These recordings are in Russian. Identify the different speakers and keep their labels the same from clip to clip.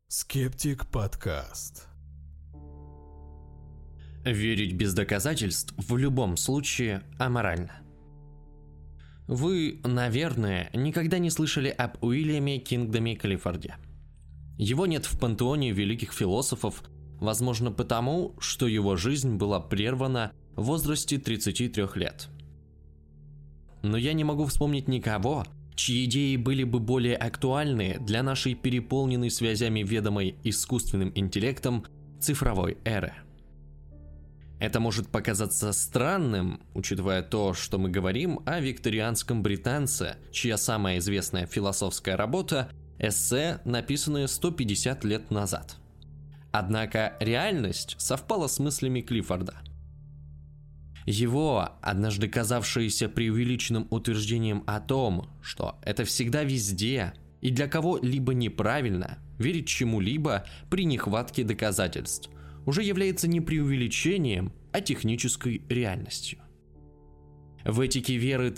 Speaker 1: Скептик подкаст.
Speaker 2: Верить без доказательств в любом случае аморально. Вы, наверное, никогда не слышали об Уильяме Кингдоме Клиффорде. Его нет в пантеоне великих философов, возможно потому, что его жизнь была прервана в возрасте 33 лет. Но я не могу вспомнить никого, чьи идеи были бы более актуальны для нашей переполненной связями ведомой искусственным интеллектом цифровой эры. Это может показаться странным, учитывая то, что мы говорим о викторианском британце, чья самая известная философская работа – эссе, написанное 150 лет назад. Однако реальность совпала с мыслями Клиффорда. Его, однажды казавшееся преувеличенным утверждением о том, что это всегда везде и для кого-либо неправильно верить чему-либо при нехватке доказательств, уже является не преувеличением, а технической реальностью. В «Этике веры»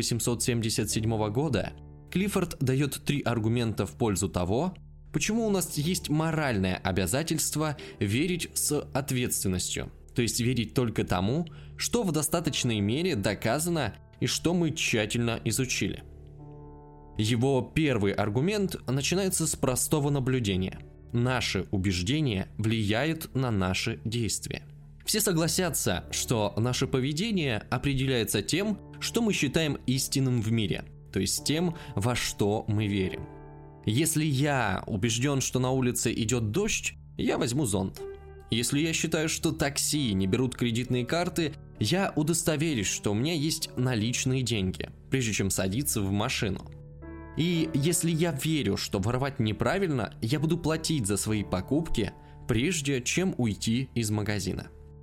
Speaker 2: 1877 года Клиффорд дает 3 аргумента в пользу того, почему у нас есть моральное обязательство верить с ответственностью, то есть верить только тому, что в достаточной мере доказано и что мы тщательно изучили. Его первый аргумент начинается с простого наблюдения. Наши убеждения влияют на наши действия. Все согласятся, что наше поведение определяется тем, что мы считаем истинным в мире, то есть тем, во что мы верим. Если я убежден, что на улице идет дождь, я возьму зонт. Если я считаю, что такси не берут кредитные карты, я удостоверюсь, что у меня есть наличные деньги, прежде чем садиться в машину. И если я верю, что воровать неправильно, я буду платить за свои покупки, прежде чем уйти из магазина.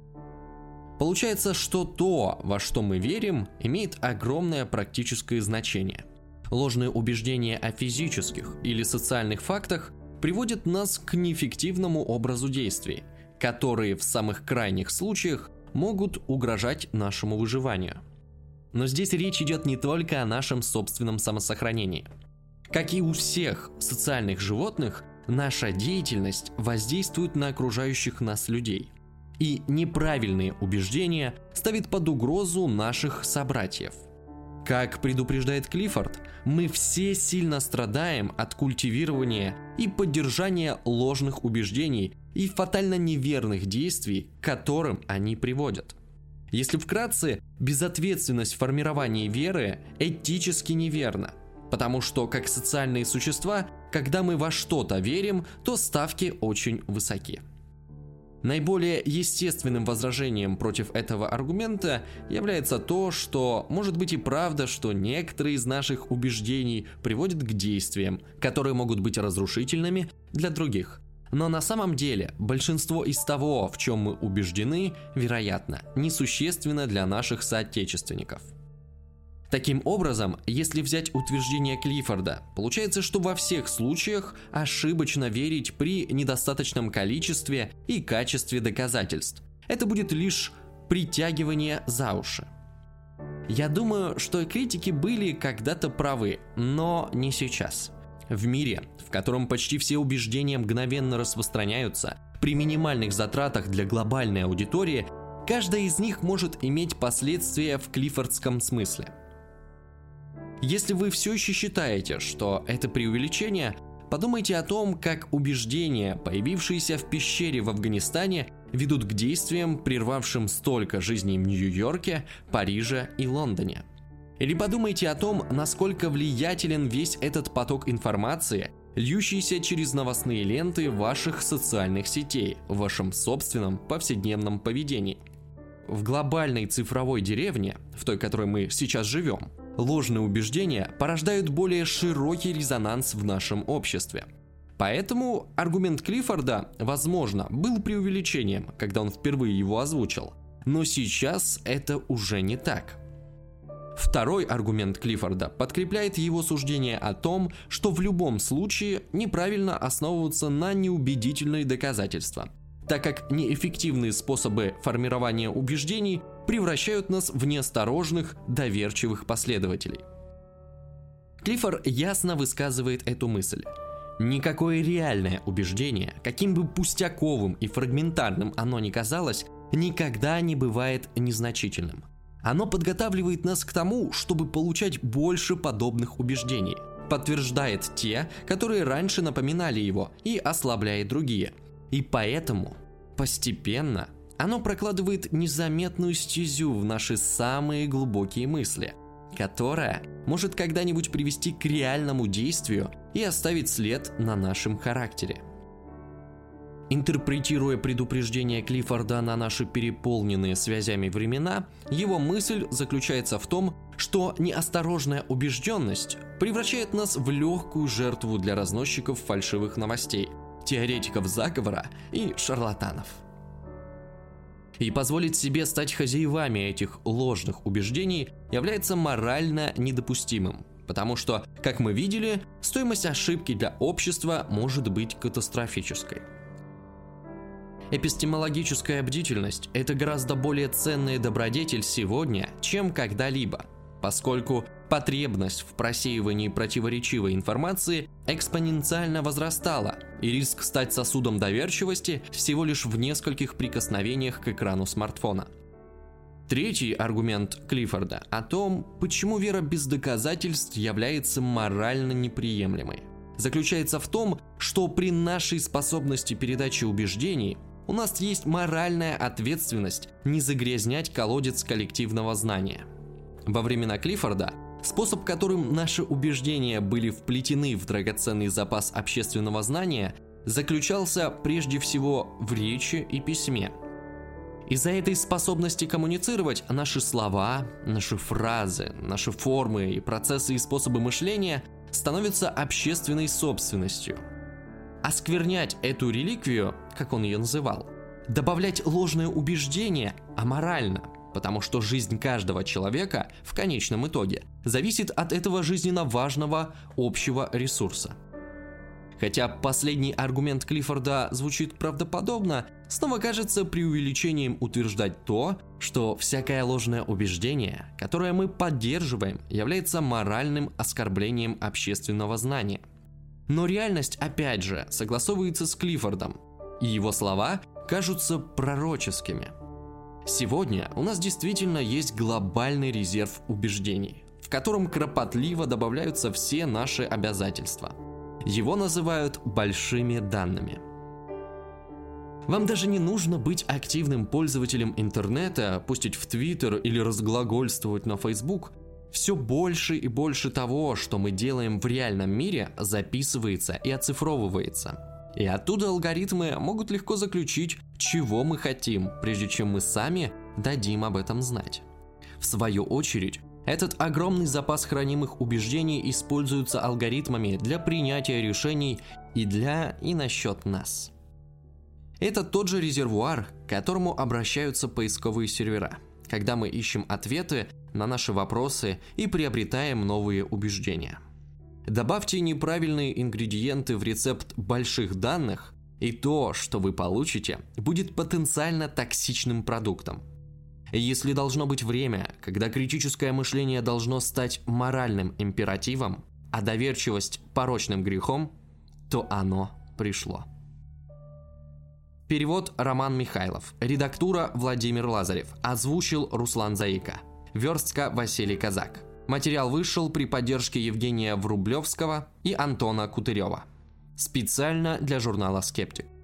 Speaker 2: Получается, что то, во что мы верим, имеет огромное практическое значение. Ложные убеждения о физических или социальных фактах приводят нас к неэффективному образу действий, которые в самых крайних случаях могут угрожать нашему выживанию. Но здесь речь идет не только о нашем собственном самосохранении. Как и у всех социальных животных, наша деятельность воздействует на окружающих нас людей. И неправильные убеждения ставят под угрозу наших собратьев. Как предупреждает Клиффорд, мы все сильно страдаем от культивирования и поддержания ложных убеждений и фатально неверных действий, к которым они приводят. Если вкратце, безответственность в формировании веры этически неверна, потому что, как социальные существа, когда мы во что-то верим, то ставки очень высоки. Наиболее естественным возражением против этого аргумента является то, что может быть и правда, что некоторые из наших убеждений приводят к действиям, которые могут быть разрушительными для других. Но на самом деле большинство из того, в чем мы убеждены, вероятно, несущественно для наших соотечественников. Таким образом, если взять утверждение Клиффорда, получается, что во всех случаях ошибочно верить при недостаточном количестве и качестве доказательств. Это будет лишь притягивание за уши. Я думаю, что критики были когда-то правы, но не сейчас. В мире, в котором почти все убеждения мгновенно распространяются, при минимальных затратах для глобальной аудитории, каждая из них может иметь последствия в клиффордском смысле. Если вы все еще считаете, что это преувеличение, подумайте о том, как убеждения, появившиеся в пещере в Афганистане, ведут к действиям, прервавшим столько жизней в Нью-Йорке, Париже и Лондоне. Или подумайте о том, насколько влиятелен весь этот поток информации, льющийся через новостные ленты ваших социальных сетей, в вашем собственном повседневном поведении. В глобальной цифровой деревне, в той, в которой мы сейчас живем, ложные убеждения порождают более широкий резонанс в нашем обществе. Поэтому аргумент Клиффорда, возможно, был преувеличением, когда он впервые его озвучил, но сейчас это уже не так. Второй аргумент Клиффорда подкрепляет его суждение о том, что в любом случае неправильно основываться на неубедительные доказательства, так как неэффективные способы формирования убеждений превращают нас в неосторожных, доверчивых последователей. Клиффорд ясно высказывает эту мысль. Никакое реальное убеждение, каким бы пустяковым и фрагментарным оно ни казалось, никогда не бывает незначительным. Оно подготавливает нас к тому, чтобы получать больше подобных убеждений, подтверждает те, которые раньше напоминали его, и ослабляет другие. И поэтому постепенно оно прокладывает незаметную стезю в наши самые глубокие мысли, которая может когда-нибудь привести к реальному действию и оставить след на нашем характере. Интерпретируя предупреждение Клиффорда на наши переполненные связями времена, его мысль заключается в том, что неосторожная убежденность превращает нас в легкую жертву для разносчиков фальшивых новостей, теоретиков заговора и шарлатанов. И позволить себе стать хозяевами этих ложных убеждений является морально недопустимым, потому что, как мы видели, стоимость ошибки для общества может быть катастрофической. Эпистемологическая бдительность – это гораздо более ценный добродетель сегодня, чем когда-либо, поскольку потребность в просеивании противоречивой информации экспоненциально возрастала, и риск стать сосудом доверчивости всего лишь в нескольких прикосновениях к экрану смартфона. Третий аргумент Клиффорда о том, почему вера без доказательств является морально неприемлемой, заключается в том, что при нашей способности передачи убеждений у нас есть моральная ответственность не загрязнять колодец коллективного знания. Во времена Клиффорда способ, которым наши убеждения были вплетены в драгоценный запас общественного знания, заключался прежде всего в речи и письме. Из-за этой способности коммуницировать наши слова, наши фразы, наши формы и процессы и способы мышления становятся общественной собственностью. Осквернять эту реликвию, как он ее называл, добавлять ложные убеждения аморально, потому что жизнь каждого человека в конечном итоге зависит от этого жизненно важного общего ресурса. Хотя последний аргумент Клиффорда звучит правдоподобно, снова кажется преувеличением утверждать то, что всякое ложное убеждение, которое мы поддерживаем, является моральным оскорблением общественного знания. Но реальность, опять же, согласовывается с Клиффордом, и его слова кажутся пророческими. Сегодня у нас действительно есть глобальный резерв убеждений, в котором кропотливо добавляются все наши обязательства. Его называют большими данными. Вам даже не нужно быть активным пользователем интернета, постить в Твиттер или разглагольствовать на Facebook. Все больше и больше того, что мы делаем в реальном мире, записывается и оцифровывается. И оттуда алгоритмы могут легко заключить, чего мы хотим, прежде чем мы сами дадим об этом знать. В свою очередь, этот огромный запас хранимых убеждений используется алгоритмами для принятия решений и насчет нас. Это тот же резервуар, к которому обращаются поисковые сервера, когда мы ищем ответы на наши вопросы и приобретаем новые убеждения. Добавьте неправильные ингредиенты в рецепт больших данных, и то, что вы получите, будет потенциально токсичным продуктом. Если должно быть время, когда критическое мышление должно стать моральным императивом, а доверчивость – порочным грехом, то оно пришло. Перевод Роман Михайлов, редактура Владимир Лазарев, озвучил Руслан Заика, верстка Василий Казак. Материал вышел при поддержке Евгения Врублевского и Антона Кутырева. Специально для журнала «Скептик».